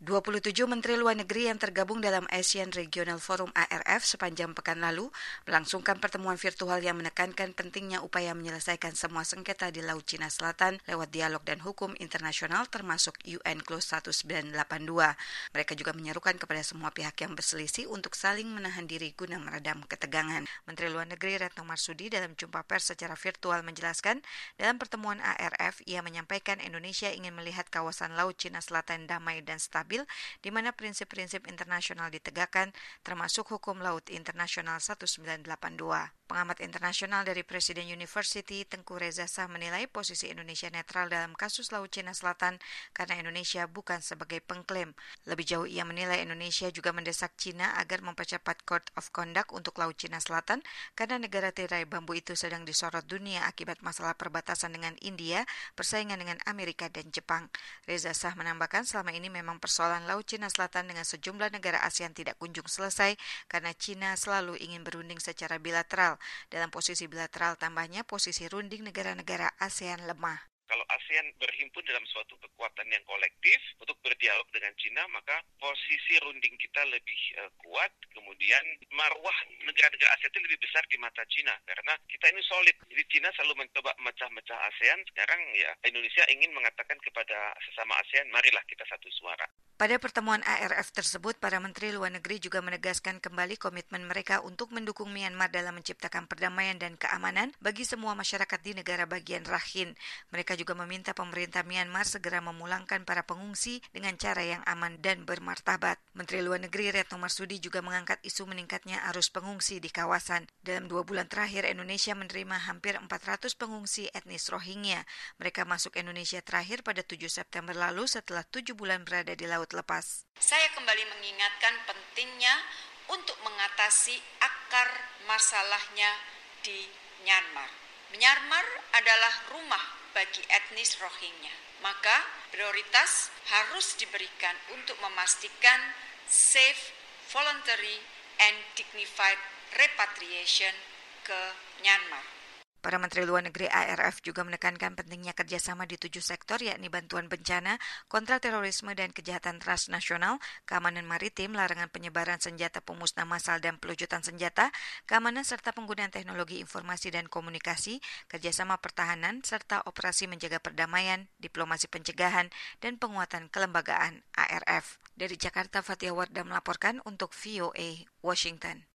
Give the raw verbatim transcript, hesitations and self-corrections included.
dua puluh tujuh Menteri Luar Negeri yang tergabung dalam ASEAN Regional Forum A R F sepanjang pekan lalu melangsungkan pertemuan virtual yang menekankan pentingnya upaya menyelesaikan semua sengketa di Laut Cina Selatan lewat dialog dan hukum internasional termasuk U N Clause seribu sembilan ratus delapan puluh dua. Mereka juga menyerukan kepada semua pihak yang berselisih untuk saling menahan diri guna meredam ketegangan. Menteri Luar Negeri Retno Marsudi dalam jumpa pers secara virtual menjelaskan, dalam pertemuan A R F ia menyampaikan Indonesia ingin melihat kawasan Laut Cina Selatan damai dan stabil di mana prinsip-prinsip internasional ditegakkan, termasuk hukum laut internasional seribu sembilan ratus delapan puluh dua. Pengamat internasional dari Presiden University Tengku Reza Shah menilai posisi Indonesia netral dalam kasus Laut Cina Selatan karena Indonesia bukan sebagai pengklaim. Lebih jauh ia menilai Indonesia juga mendesak Cina agar mempercepat Code of Conduct untuk Laut Cina Selatan karena negara tirai bambu itu sedang disorot dunia akibat masalah perbatasan dengan India, persaingan dengan Amerika dan Jepang. Reza Shah menambahkan selama ini memang persoalan Laut Cina Selatan dengan sejumlah negara ASEAN tidak kunjung selesai karena Cina selalu ingin berunding secara bilateral. Dalam posisi bilateral tambahnya posisi runding negara-negara ASEAN lemah. Kalau ASEAN berhimpun dalam suatu kekuatan yang kolektif untuk berdialog dengan Cina, maka posisi runding kita lebih uh, kuat. Kemudian marwah negara-negara ASEAN itu lebih besar di mata Cina karena kita ini solid. Jadi Cina selalu mencoba mecah-mecah ASEAN. Sekarang ya Indonesia ingin mengatakan kepada sesama ASEAN, marilah kita satu suara. Pada pertemuan A R F tersebut, para Menteri Luar Negeri juga menegaskan kembali komitmen mereka untuk mendukung Myanmar dalam menciptakan perdamaian dan keamanan bagi semua masyarakat di negara bagian Rakhine. Mereka juga meminta pemerintah Myanmar segera memulangkan para pengungsi dengan cara yang aman dan bermartabat. Menteri Luar Negeri Retno Marsudi juga mengangkat isu meningkatnya arus pengungsi di kawasan. Dalam dua bulan terakhir, Indonesia menerima hampir empat ratus pengungsi etnis Rohingya. Mereka masuk Indonesia terakhir pada tujuh September lalu setelah tujuh bulan berada di Laut Lepas. Saya kembali mengingatkan pentingnya untuk mengatasi akar masalahnya di Myanmar. Myanmar adalah rumah bagi etnis Rohingya. Maka prioritas harus diberikan untuk memastikan safe, voluntary, and dignified repatriation ke Myanmar. Para Menteri Luar Negeri A R F juga menekankan pentingnya kerjasama di tujuh sektor, yakni bantuan bencana, kontraterorisme dan kejahatan transnasional, keamanan maritim, larangan penyebaran senjata pemusnah massal dan pelucutan senjata, keamanan serta penggunaan teknologi informasi dan komunikasi, kerjasama pertahanan, serta operasi menjaga perdamaian, diplomasi pencegahan, dan penguatan kelembagaan A R F. Dari Jakarta, Fathia Wardah melaporkan untuk V O A Washington.